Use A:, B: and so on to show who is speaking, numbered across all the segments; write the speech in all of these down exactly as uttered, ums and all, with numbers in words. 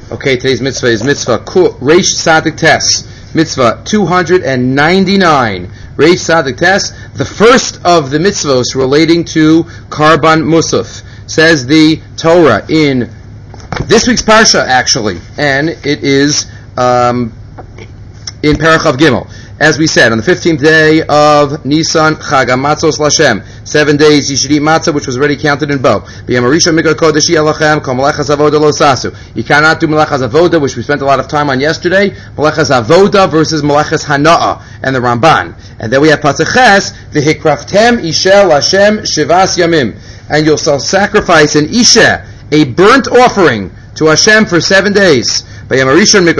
A: Okay, today's mitzvah is mitzvah Reish Sadik Tes, mitzvah two hundred ninety-nine. Reish Sadik Tes, the first of the mitzvahs relating to Karban Musaf. Says the Torah in this week's parsha, actually, and it is um, in Parachav Gimel. As we said, on the fifteenth day of Nisan, Chag HaMatzos Lashem, seven days you should eat matzah, which was already counted in bow. You cannot do Melechas Avoda, which we spent a lot of time on yesterday, Melechas Avoda versus Melechas Hana'ah, and the Ramban. And then we have Pasaches, V'hikraftem Ishel Lashem Shivas Yamim, and you'll sacrifice an Isha, a burnt offering, to Hashem for seven days. That is the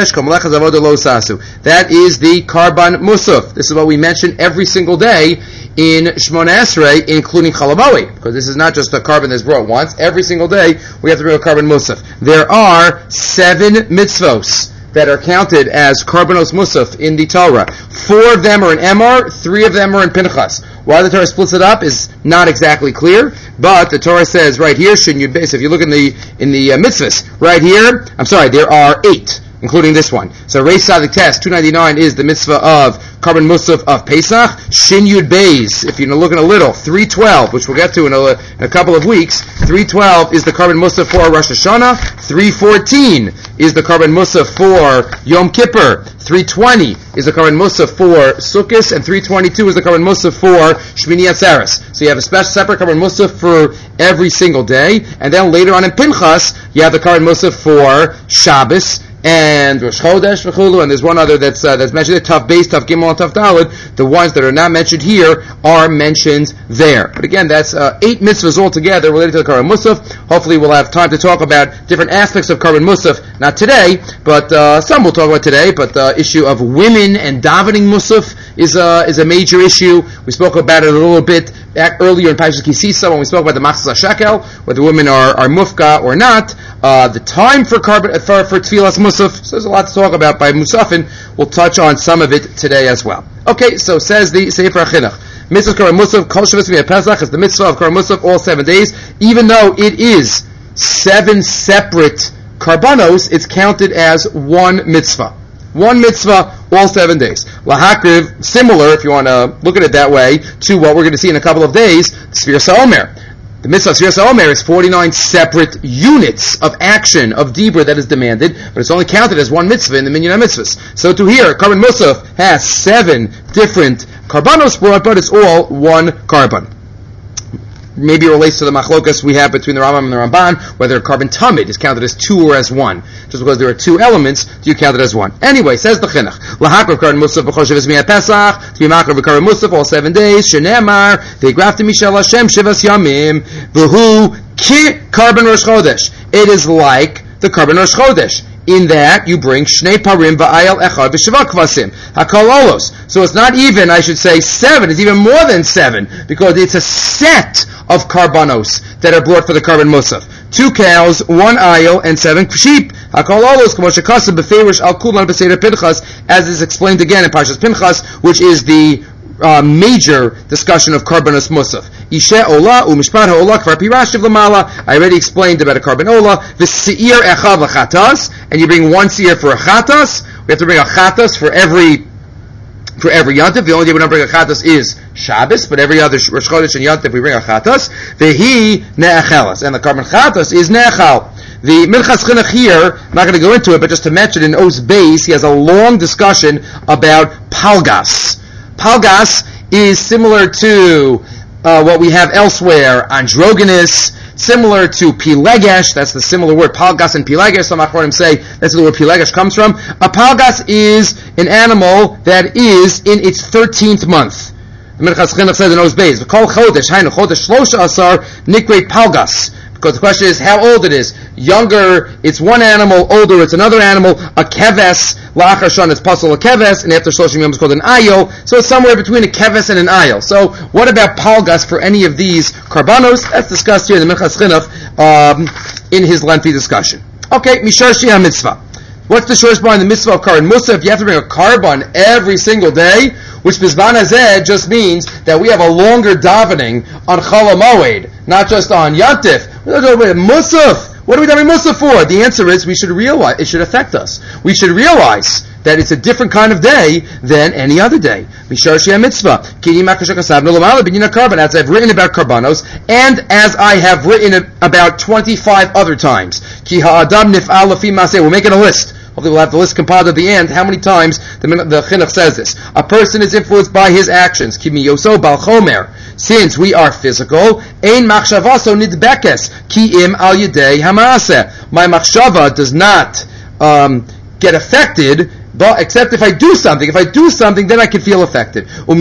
A: Karban Musaf. This is what we mention every single day in Shmona Esrei, including Chalamoid, because this is not just a carbon that's brought once. Every single day we have to bring a Karban Musaf. There are seven mitzvos that are counted as Karbanos Musaf in the Torah. Four of them are in Emor, three of them are in Pinchas. Why the Torah splits it up is not exactly clear, but the Torah says right here, shouldn't you base, if you look in the in the uh, mitzvahs, right here, I'm sorry, there are eight, including this one. So Reish Sadik Tes, two ninety-nine is the mitzvah of Karban Musaf of Pesach. Shin Yud Beis, if you're looking a little, three twelve, which we'll get to in a, in a couple of weeks, three twelve is the Karban Musaf for Rosh Hashanah, three fourteen is the Karban Musaf for Yom Kippur, three twenty is the Karban Musaf for Sukkot, and three twenty-two is the Karban Musaf for Shmini Atzeres. So you have a special separate Karban Musaf for every single day, and then later on in Pinchas, you have the Karban Musaf for Shabbos, and Rosh Chodesh, v'chulu, and there's one other that's uh, that's mentioned there, Tav Beis, Tav Gimel, and Tav Daled. The ones that are not mentioned here are mentioned there. But again, that's uh, eight mitzvahs altogether related to the Karban Musaf. Hopefully we'll have time to talk about different aspects of Karban Musaf, not today, but uh, some we'll talk about today, but the issue of women and davening Musaf is, uh, is a major issue. We spoke about it a little bit back earlier in Parashas Kisisa when we spoke about the Machzas HaShekel, whether women are, are mufka or not. Uh, the time for carbon, for, for Tfilas Musaf, so there's a lot to talk about by Musafin. We'll touch on some of it today as well. Okay, so says the Sefer HaChinuch. Mitzvah Karban Musaf, Kol Shavuos V'Yom Pesach is the mitzvah of Karban Musaf all seven days. Even though it is seven separate karbanos, it's counted as one mitzvah. One mitzvah, all seven days. Lahakriv, similar, if you want to look at it that way, to what we're going to see in a couple of days, Sfiras HaOmer. The mitzvah of Sfiras HaOmer is forty-nine separate units of action, of dibur that is demanded, but it's only counted as one mitzvah in the Minyan HaMitzvahs. So to here, Karban Musaf has seven different karbanos brought, but it's all one karban. Maybe it relates to the machlokas we have between the Rambam and the Ramban, whether Karban Tamid is counted as two or as one. Just because there are two elements, do you count it as one? Anyway, says the Chinuch, Lahakar Karban Musaf b'chol Shavuos V'Yom Pesach, to be makar v'Karban Musaf all seven days, Shenemar, V'yigraftem Mishel Hashem Shivas Yamim, V'hu Ki Karban Rosh Chodesh. It is like the Karban Rosh Chodesh, in that you bring Shnei Parim V'ayal Echad V'Sheva Kvasim Hakol Olos. So it's not even, I should say, seven. It's even more than seven, because it's a set of karbanos that are brought for the Karban Musaf. Two cows, one ayil, and seven sheep. Hakol Olos K'mo Shekaseh B'Feirush Al Kulan B'Seder Pinchas, as is explained again in Parshas Pinchas, which is the Uh, major discussion of Karbanos Musaf. Ishe Ola u'mishpat ha'ola kvar pirashiv l'mala. I already explained about a Karban Ola. V'seir echad l'chatas, and you bring one seir for a chatas. We have to bring a chatas for every for every yontif. The only day we don't bring a chatas is Shabbos, but every other Rosh Chodesh and yontif we bring a chatas. V'hi ne'achelas, and the Karban chatas is ne'achal. The Minchas Chinuch here, I'm not going to go into it, but just to mention in Os Beis, he has a long discussion about palgas. Palgas is similar to uh, what we have elsewhere, androgynous, similar to pilegesh. That's the similar word, palgas and pilegesh. Some Achronim say that's where the word pilegesh comes from. A palgas is an animal that is in its thirteenth month. The Minchas Chinuch says in Os Beis, "V'kol chodesh, hainu chodesh shlosha asar nikrei palgas." Because the question is how old it is. Younger, it's one animal. Older, it's another animal. A keves, la'achar shon, it's pasul a keves, and after shloshim yom, it's called an ayil. So it's somewhere between a keves and an ayil. So what about palgas for any of these karbanos? That's discussed here in the Minchas Chinuch um, in his lengthy discussion. Okay, mishar shia mitzvah. What's the shortest bar in the mitzvah of Karban Musaf? If you have to bring a karban every single day, which Bizban Hazeh just means that we have a longer davening on Chol HaMoed, not just on Yantif. We're talking about Musaf. What are we davening musaf for? The answer is we should realize, it should affect us. We should realize that it's a different kind of day than any other day. Mitzvah. As I've written about karbanos, and as I have written about twenty-five other times. We're making a list. Hopefully we'll have the list compiled at the end, how many times the, the chinuch says this. A person is influenced by his actions. Since we are physical, ein machshavaso nidbekes ki im al yedei hamaaseh. My machshava does not um, get affected, but except if I do something. If I do something, then I can feel affected. And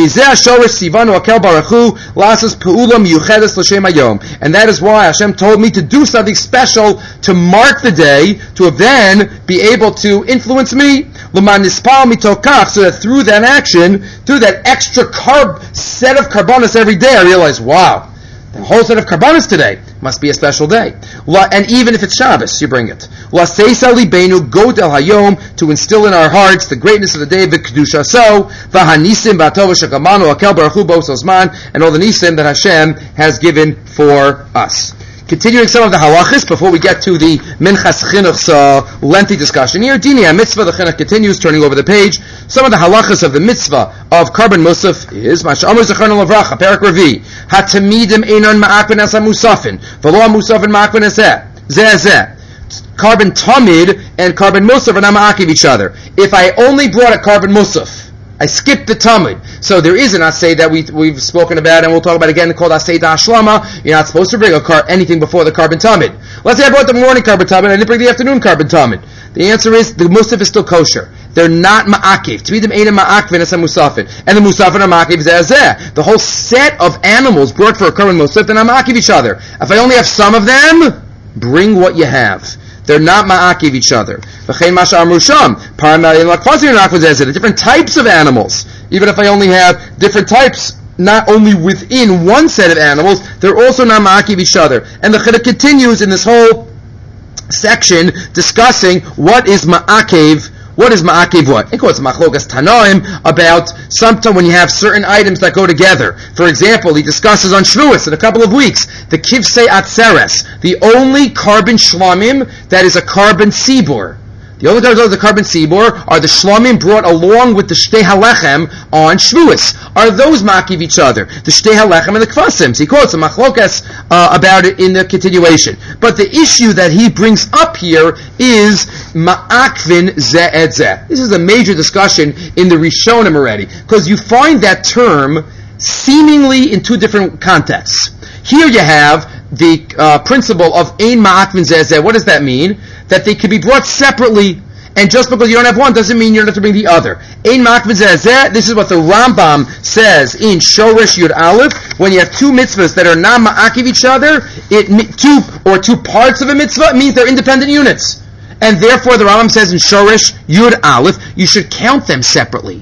A: that is why Hashem told me to do something special to mark the day, to then be able to influence me. So that through that action, through that extra carb set of karbanos every day, I realize, wow, the whole set of karbanos today must be a special day. And even if it's Shabbos, you bring it. Go del hayom, to instill in our hearts the greatness of the day, v'kedusha so, v'hanisim v'atov v'shakamanu akel baruch hu b'os ozman, and all the nisim that Hashem has given for us. Continuing some of the halachas before we get to the Minchas Chinuch's uh, lengthy discussion here. Dini mitzvah, the Chinuch continues, turning over the page. Some of the halachas of the mitzvah of Karban Musaf is Masha'amur Zechron Lavracha, Perak Revi, Hatamidim Einon Ma'akvin Asa Musafin, V'lo Musafin Ma'akvin Aseh, Zeh Zeh. Karban Tamid and Karban Musaf are not ma'akiv each other. If I only brought a Karban Musaf, I skipped the Tamid. So there is an Aseh that we, we've spoken about, and we'll talk about again, called Aseh Da'ashlama. You're not supposed to bring a car, anything before the Karban Tamid. Let's say I brought the morning Karban Tamid, and I didn't bring the afternoon Karban Tamid. The answer is, the Musaf is still kosher. They're not ma'akiv. T'midim einem ma'akvin as a musafin. And the musafin are ma'akiv zeh. The whole set of animals brought for a Karban Musaf, they're not ma'akiv each other. If I only have some of them, bring what you have. They're not ma'akiv each other. The different types of animals. Even if I only have different types, not only within one set of animals, they're also not ma'akiv each other. And the Chinuch continues in this whole section discussing what is ma'akiv. What is ma'akiv what? It goes machlokas tanoim about sometimes when you have certain items that go together. For example, he discusses on Shavuos in a couple of weeks the kivsei atzeres, the only Karban shlamim that is a Karban sibur. The only times of the Karban sibur are the shlamim brought along with the shtei halechem on Shavuos. Are those ma'akiv each other? The shtei halechem and the kvasim. So he quotes a machlokas uh, about it in the continuation. But the issue that he brings up here is ma'akvin zeh et zeh. This is a major discussion in the Rishonim already, because you find that term seemingly in two different contexts. Here you have the uh, principle of ein ma'akvin zeh et zeh. What does that mean? That they can be brought separately, and just because you don't have one doesn't mean you don't have to bring the other. Ein ma'akvin zeh et zeh. This is what the Rambam says in Shoresh Yud Aleph. When you have two mitzvahs that are not ma'akiv each other, it two or two parts of a mitzvah, it means they're independent units. And therefore, the Rambam says in Shoresh Yud Aleph, you should count them separately.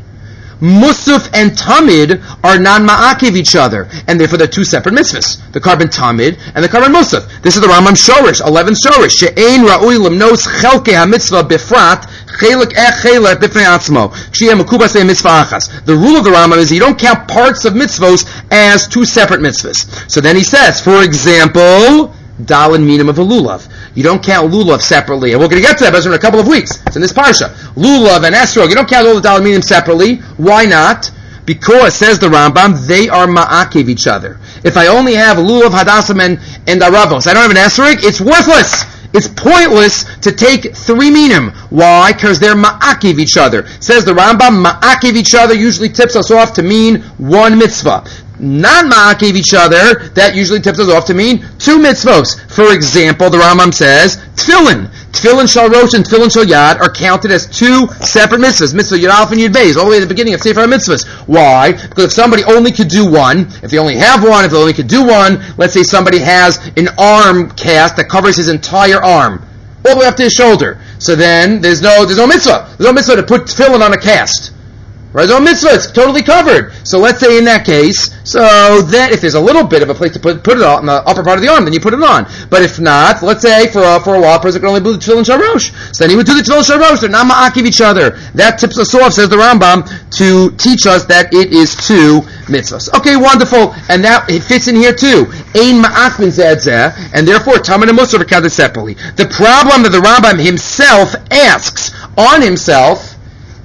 A: Musaf and Tamid are non-ma'akiv each other, and therefore they're two separate mitzvahs. The Karban Tamid and the Karban Musaf. This is the Rambam Shoresh, eleventh Shoresh. She'ein ra'ui lemnos chelke ha-mitzvah befrat chelik ech chelik b'fnei atzmo. K'shiyeh mekubas mitzvah achas. The rule of the Rambam is you don't count parts of mitzvahs as two separate mitzvahs. So then he says, for example, Dalin minim of a lulav. You don't count lulav separately, and we're going to get to that but in a couple of weeks. It's in this parsha. Lulav and esrog, you don't count all the Dalin minim separately. Why not? Because, says the Rambam, they are ma'akiv each other. If I only have lulav, hadassah, and, and aravos, I don't have an esrog, it's worthless. It's pointless to take three minim. Why? Because they're ma'akiv each other. Says the Rambam, ma'akiv each other usually tips us off to mean one mitzvah. Non-ma'akiv each other, that usually tips us off to mean two mitzvos. For example, the Rambam says, tefillin. Tefillin shal rosh and tefillin shal yad are counted as two separate mitzvahs. Mitzvah Yud Aleph and Yud Beis, all the way at the beginning of Sefer HaMitzvahs. Why? Because if somebody only could do one, if they only have one, if they only could do one, let's say somebody has an arm cast that covers his entire arm, all the way up to his shoulder. So then, there's no, there's no mitzvah. There's no mitzvah to put tefillin on a cast. Right? No mitzvah, it's totally covered. So let's say in that case, so then if there's a little bit of a place to put put it on the upper part of the arm, then you put it on. But if not, let's say for uh, for a while, a person can only do the tefillin shal rosh. So then he would do the tefillin shal rosh. They're not ma'akiv each other. That tips us off, says the Rambam, to teach us that it is two mitzvahs. Okay, wonderful. And that it fits in here too. Ein ma'achvin zeh zeh, and therefore Tamid and Musaf are counted separately. The problem that the Rambam himself asks on himself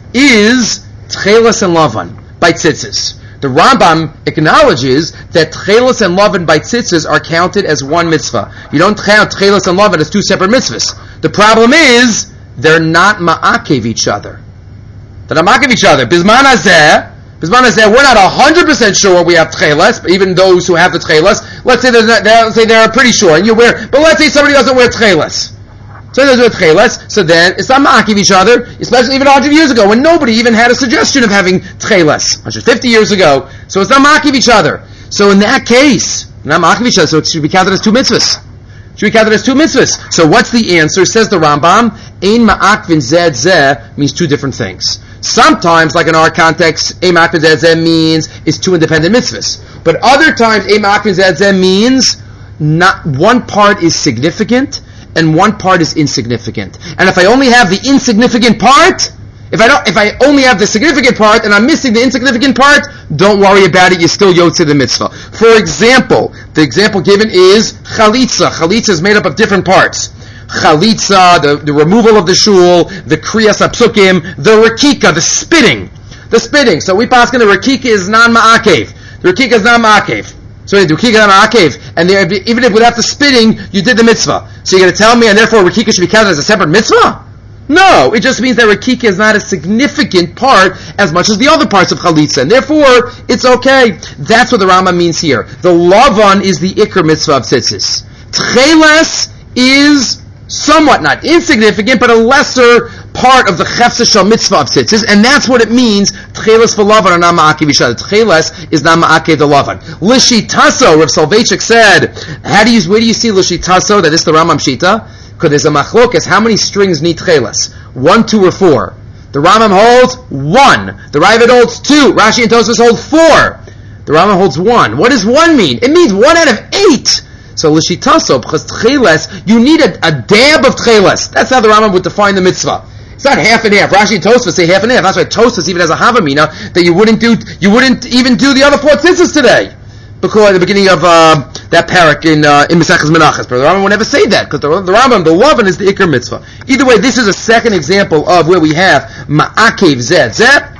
A: is Tchelas and Lavan by tzitzis. The Rambam acknowledges that Tchelas and Lavan by tzitzis are counted as one mitzvah. You don't count Tchelas and Lavan as two separate mitzvahs. The problem is they're not ma'akev each other. They're not ma'akev each other. Bizman hazeh, Bizman hazeh, we're not one hundred percent sure we have Tchelas, but even those who have the Tchelas, let's say they're, not, they're, let's say they're pretty sure, and you wear, but let's say somebody doesn't wear Tchelas. So there's with Tchelas, so then it's not ma'akiv each other, especially even one hundred years ago when nobody even had a suggestion of having Tchelas. one hundred fifty years ago, so it's not ma'akiv each other. So in that case, not ma'akiv each other, so it should be counted as two mitzvahs. It should be counted as two mitzvahs. So what's the answer? Says the Rambam, ein ma'akvin zeh zeh means two different things. Sometimes, like in our context, ein ma'akvin zeh zeh means it's two independent mitzvahs. But other times, ein ma'akvin zeh zeh means not one part is significant and one part is insignificant. And if I only have the insignificant part, if I don't, if I only have the significant part and I'm missing the insignificant part, don't worry about it. You still yotze the mitzvah. For example, the example given is chalitza. Chalitza is made up of different parts. Chalitza, the, the removal of the shul, the kriyas apsukim, the rakika, the spitting, the spitting. So we pass on the rakika is non-ma'akev. The rakika is non-ma'akev. So you do Rikika and Ma'akev, and even if without the spitting, you did the mitzvah. So you're going to tell me, and therefore Rikika should be counted as a separate mitzvah? No, it just means that Rikika is not a significant part as much as the other parts of Chalitza, and therefore it's okay. That's what the Rambam means here. The Lavan is the Iker mitzvah of tzitzis. Tcheles is somewhat not insignificant, but a lesser part of the Chefsa Shal mitzvah of tzitzis, and that's what it means. Tcheles for Lavan are not ma'akev each other. Tcheles is not ma'akev the Lavan. Lishitaso, Rav Soloveitchik said, how do you, where do you see Lishitaso, that is the Rambam Shita? Because there's a machlokas, how many strings need Tcheles? One, two, or four? The Rambam holds one. The Raavad holds two. Rashi and Tosfos hold four. The Rambam holds one. What does one mean? It means one out of eight. So Lishitaso, because Tcheles, you need a, a dab of Tcheles. That's how the Rambam would define the mitzvah. It's not half and half. Rashi and Tosfos say half and half. That's why Tosfos even has a Havamina that you wouldn't do. You wouldn't even do the other four tzitzis today, because at the beginning of uh, that parak in uh, in Maseches Menachos. But the Rambam would never say that, because the, the Rambam, the Lavan is the Iker mitzvah. Either way, this is a second example of where we have Ma'akev Zeh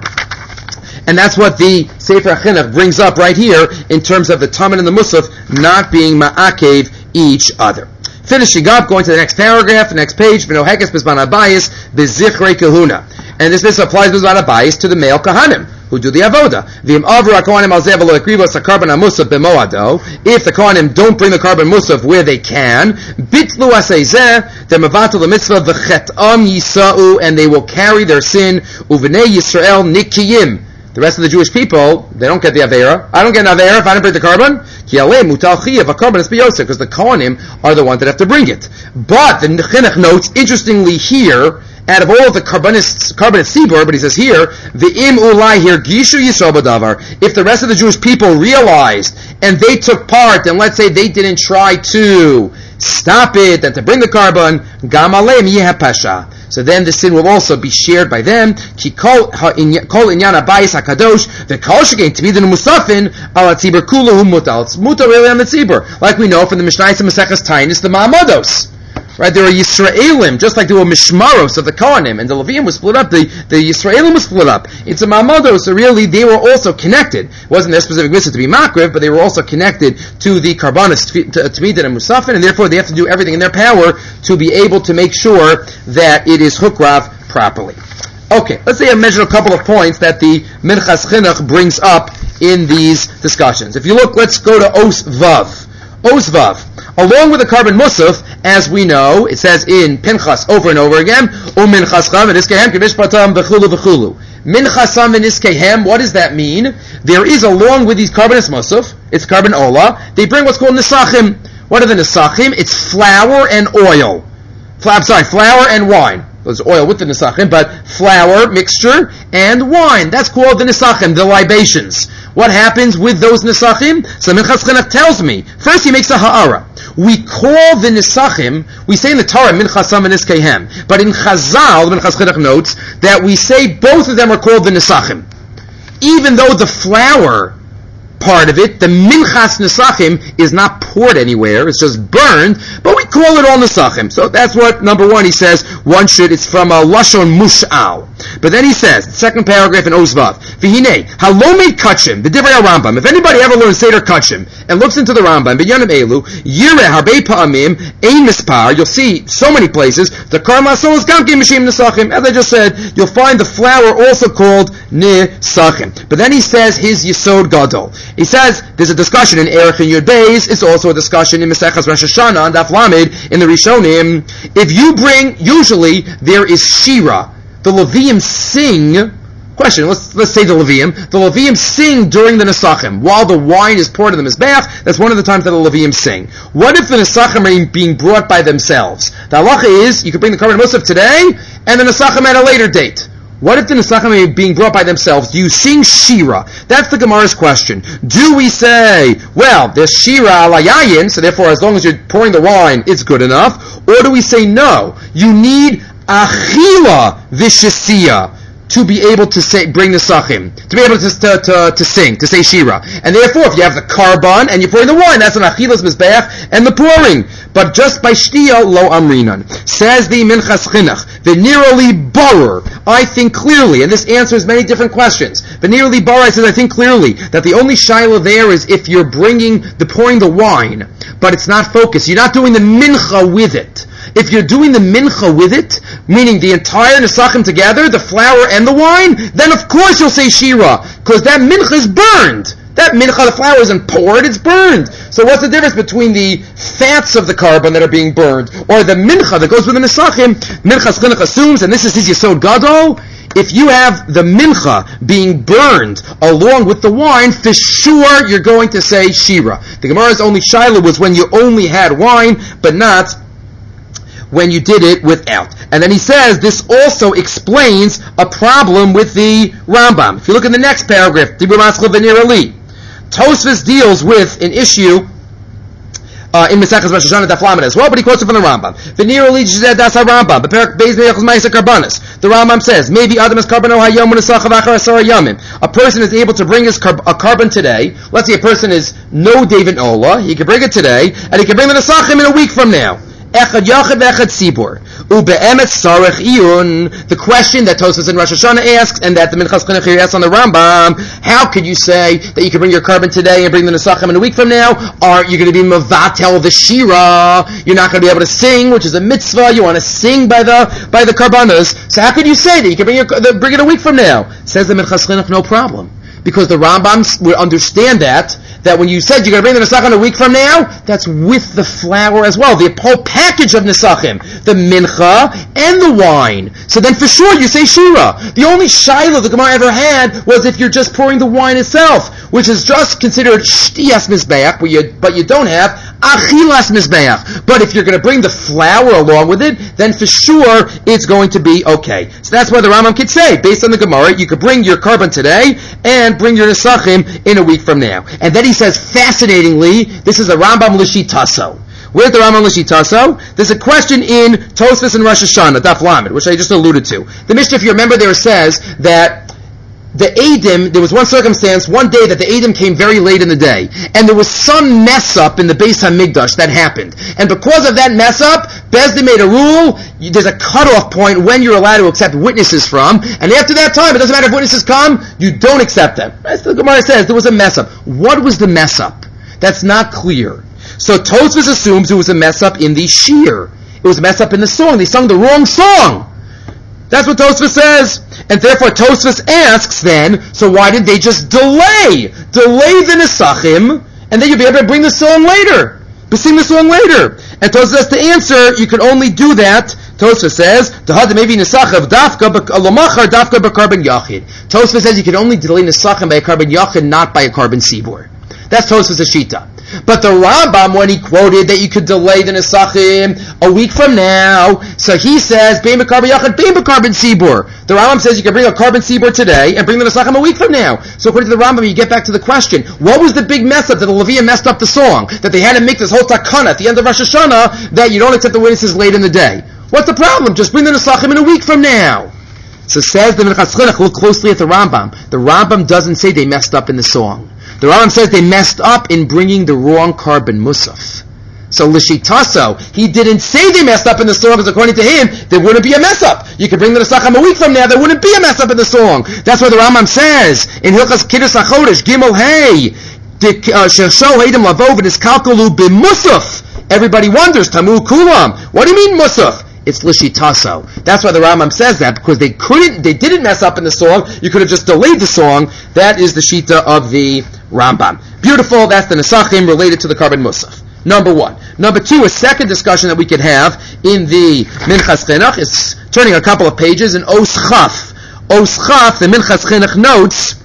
A: Zeh, and that's what the Sefer HaChinuch brings up right here in terms of the Tamid and the Musaf not being Ma'akev each other. Finishing up, going to the next paragraph, the next page, V'nohekes Bizman Abayis B'zichrei Kahuna. And this, this applies Bizman Abayis to the male Kahanim, who do the avoda. V'im avru HaKohanim al zeh v'lo ekrivos HaKarban HaMusaf b'moado. If the Kohanim don't bring the Karban Musaf where they can, bitlu asei zeh, they're mevatel the mitzvah v'chetam yisa'u, and they will carry their sin, u'v'nei Yisrael nikiyim. The rest of the Jewish people, they don't get the Aveira. I don't get an Aveira if I don't bring the carbon. Because the Kohanim are the ones that have to bring it. But the Chinuch notes, interestingly here, out of all of the carbonists, carbonist Sibur, but he says here, the im ulai here gishu yisrael b'davar. If the rest of the Jewish people realized and they took part, and let's say they didn't try to stop it and to bring the carbon, gam aleim yeh pasha. So then the sin will also be shared by them. Ki kol inyan abayis hakadosh the kol shegein t'midin musafin ala tzibur kulu hu mutal. It's mutal really on the tzibur, like we know from the Mishnayos and Maseches Tainis, the Ma'amados. Right, there are Yisraelim, just like there were Mishmaros of the Kohanim, and the Levium was split up, the, the Yisraelim was split up. It's a Ma'amados, so really they were also connected. It wasn't their specific mitzvah to be Makriv, but they were also connected to the Karbanis, T'midin and Musafin, and therefore they have to do everything in their power to be able to make sure that it is Hukrav properly. Okay, let's say I mention a couple of points that the Minchas Chinuch brings up in these discussions. If you look, let's go to Os Vav. Os Vav. Along with the Karban Musaf, as we know, it says in Pinchas over and over again, O Minchasam v'niskehem k'mishpatam v'chulu v'chulu. Minchasam v'niskehem, what does that mean? There is, along with these Karbanis Musaf, it's Karban Ola, they bring what's called Nisachim. What are the Nisachim? It's flour and oil. Fla- I'm sorry, flour and wine. There's oil with the Nisachim, but flour, mixture, and wine. That's called the Nisachim, the libations. What happens with those Nisachim? So Minchas Chinuch tells me, first he makes a ha'ara. We call the Nisachim, we say in the Torah, Minchasam and Niskehem. But in Chazal, the Minchas Chinuch notes, that we say both of them are called the Nisachim. Even though the flour part of it, the Minchas Nesachim, is not poured anywhere, it's just burned, but we call it all Nesachim. So that's what, number one, he says, one should, it's from a Lashon Mush'al. But then he says, second paragraph in Ozvav, V'hinei, Halomei Kachim, the Divrei Rambam, if anybody ever learns Seder Kachim, and looks into the Rambam, B'yanim Elu, Yireh Harbei Pa'amim, Ein Mispar, you'll see so many places, the Karma Sol is Gamkim Mishim Nesachim, as I just said, you'll find the flour also called Nesachim. But then he says his Yesod Gadol. He says, there's a discussion in Erech and Yud Beis, it's also a discussion in Mesechas Rosh Hashanah, and Daf Lamed, in the Rishonim. If you bring, usually, there is Shira. The Levium sing, question, let's let's say the Levium, the Levium sing during the Nesachim, while the wine is poured in the Mizbeach, that's one of the times that the Levium sing. What if the Nesachim are being brought by themselves? The halacha is, you could bring the Karban Musaf today, and the Nesachim at a later date. What if the Nesachim are being brought by themselves? Do you sing Shira? That's the Gemara's question. Do we say, well, there's Shira ala yayin, so therefore as long as you're pouring the wine, it's good enough? Or do we say, no, you need Achila Vishasiya to be able to say, bring the Sachim, to be able to, to, to, to sing, to say Shira. And therefore, if you have the Karban and you're pouring the wine, that's an Achilas Mizbeach and the pouring. But just by Shtia, lo amrinan. Says the Minchas Chinuch, V'nirali Barer, I think clearly, and this answers many different questions. V'nirali Barer says, I think clearly, that the only Shaila there is if you're bringing, the pouring the wine, but it's not focused. You're not doing the Mincha with it. If you're doing the mincha with it, meaning the entire nesachim together, the flour and the wine, then of course you'll say shira, because that mincha is burned. That mincha, the flour isn't poured, it's burned. So what's the difference between the fats of the carbon that are being burned, or the mincha that goes with the nesachim? Minchas Chinuch assumes, and this is his Yesod Gadol, if you have the mincha being burned along with the wine, for sure you're going to say shira. The Gemara's only shaila was when you only had wine, but not when you did it without. And then he says this also explains a problem with the Rambam. If you look in the next paragraph, Tosfos deals with an issue uh, in Mesechus Rosh Hashanah Daf Lamed as well, but he quotes it from the Rambam. The Rambam says, maybe a person is able to bring his car- a carbon today. Let's say a person is no David Ola, he can bring it today, and he can bring the Nesachim in a week from now. Echad Yachid Echad Sibur. Ube'emet Sarech Iyun. The question that Tosfos in Rosh Hashanah asks, and that the Minchas Chinuch here asks on the Rambam, how could you say that you can bring your carbon today and bring the Nesachim in a week from now? Are you going to be Mavatel the Shira? You're not going to be able to sing, which is a mitzvah. You want to sing by the by the karbanos. So how could you say that you can bring your the, bring it a week from now? Says the Minchas Chinuch, no problem. Because the Rambam would understand that, that when you said you're going to bring the Nesachim a week from now, that's with the flour as well. The whole package of Nesachim, the mincha and the wine. So then for sure you say Shira. The only Shiloh the Gemara ever had was if you're just pouring the wine itself, which is just considered Shtiyas Mizbeach, but you, but you don't have Achilas Mizbeach. But if you're going to bring the flour along with it, then for sure it's going to be okay. So that's why the Rambam could say, based on the Gemara, you could bring your carbon today and bring your Nesachim in a week from now. And then he says, fascinatingly, this is a Rambam L'Shitaso. Where's the Rambam L'Shitaso? There's a question in Tosfos and Rosh Hashanah, Daf Lamed, which I just alluded to. The Mishnah, if you remember there, says that the Eidim, there was one circumstance, one day that the Eidim came very late in the day, and there was some mess up in the Beis HaMikdash that happened. And because of that mess up, Beis Din made a rule, there's a cutoff point when you're allowed to accept witnesses from, and after that time, it doesn't matter if witnesses come, you don't accept them. As the Gemara says, there was a mess up. What was the mess up? That's not clear. So Tosfos assumes it was a mess up in the shir. It was a mess up in the song. They sung the wrong song. That's what Tosfos says. And therefore Tosfos asks then, so why did they just delay? Delay the Nesachim, and then you'll be able to bring the song later. But sing the song later. And Tosfos has to answer, you can only do that, Tosfos says, maybe Nesachav dafka alomachar dafka b'karban yachid. Tosfos says you can only delay Nesachim by a carbon yachid, not by a carbon sibur. That's Tosfos' shita. But the Rambam, when he quoted that you could delay the Nesachim a week from now, so he says, Bein b'karban yachid, bein b'karban sibur. The Rambam says you can bring a carbon sibur today and bring the Nesachim a week from now. So according to the Rambam, you get back to the question, what was the big mess up that the Levium messed up the song? That they had to make this whole takana at the end of Rosh Hashanah that you don't accept the witnesses late in the day. What's the problem? Just bring the Nesachim in a week from now. So says the Minchas Chinuch, look closely at the Rambam. The Rambam doesn't say they messed up in the song. The Rambam says they messed up in bringing the wrong carbon musaf. So Lishitaso, he didn't say they messed up in the song, because according to him, there wouldn't be a mess up. You could bring the Nesachim a week from now, there wouldn't be a mess up in the song. That's what the Rambam says in Hilchas Kiddush HaChodesh, Gimel Hey, Shersho Heidim Lavov Niskalkalu B'Musaf. Everybody wonders, Tamu Kulam. What do you mean Musaf? It's Lishitaso. That's why the Rambam says that, because they couldn't, they didn't mess up in the song. You could have just delayed the song. That is the Shita of the Rambam. Beautiful. That's the Nesachim related to the carbon Musaf. Number one. Number two, a second discussion that we could have in the Minchas Chinuch is turning a couple of pages in Os Chaf. Os Chaf, the Minchas Chinuch notes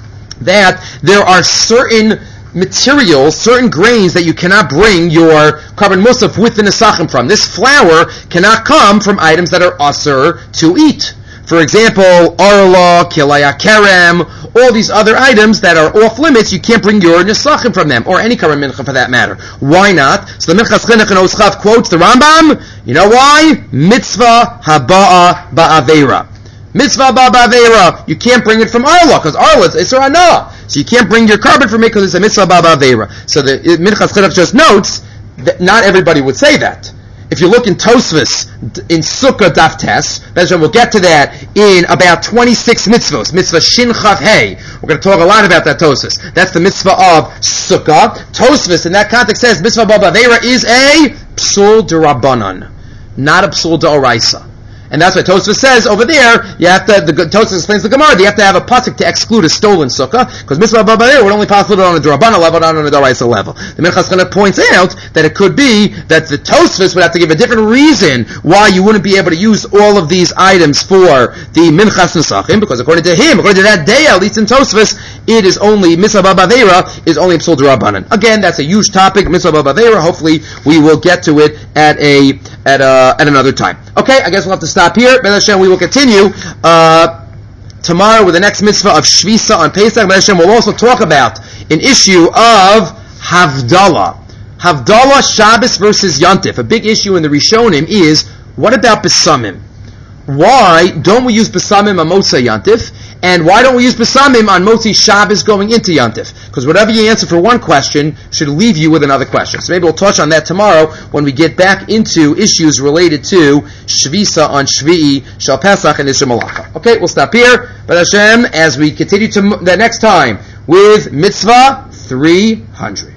A: that there are certain materials, certain grains that you cannot bring your carbon musaf with the nesachim from. This flour cannot come from items that are asur to eat. For example, arla, kilaya kerem, all these other items that are off limits, you can't bring your nesachim from them, or any carbon mincha for that matter. Why not? So the Minchas Chinuch in Os Chaf quotes the Rambam. You know why? Mitzvah haba'a ba'avera. Mitzvah ba'avera. You can't bring it from arla, because arla is isur hana. So you can't bring your carbon from it because it's a mitzvah ba'avera. So the Minchas Chinuch just notes that not everybody would say that. If you look in Tosfos, in Sukkah Daf Tes, we'll get to that in about twenty-six mitzvos. Mitzvah Shin Chav Hey. We're going to talk a lot about that Tosfos. That's the mitzvah of Sukkah. Tosfos, in that context, says mitzvah ba'avera is a psul d'Rabbanan, not a psul d'Oraisa. And that's why Tosfos says over there, you have to, the Tosfos explains the Gemara, you have to have a pasuk to exclude a stolen sukkah, because mitzvah ba'avera would only possible on a D'Rabbanan level, not on a D'Oraisa level. The Minchas Chinuch points out that it could be that the Tosfos would have to give a different reason why you wouldn't be able to use all of these items for the Minchas Nesachim, because according to him, according to that day, at least in Tosfos, it is only, mitzvah ba'avera is only psul d'Rabbanan. Again, that's a huge topic, mitzvah ba'avera. Hopefully we will get to it at a, at a, at another time. Okay, I guess we'll have to stop here. Be'ez Hashem, we will continue uh, tomorrow with the next mitzvah of Shvisa on Pesach. Be'ez Hashem, we'll also talk about an issue of Havdalah. Havdalah, Shabbos versus Yontif. A big issue in the Rishonim is, what about Besamim? Why don't we use Besamim on Motzei Yontif? And why don't we use Besamim on Motzi Shabbos going into Yontif? Because whatever you answer for one question should leave you with another question. So maybe we'll touch on that tomorrow when we get back into issues related to Shvisa on Shvi'i, Shal Pesach, and Isha Malacha. Okay, we'll stop here. But Hashem, as we continue to the next time with Mitzvah three hundred.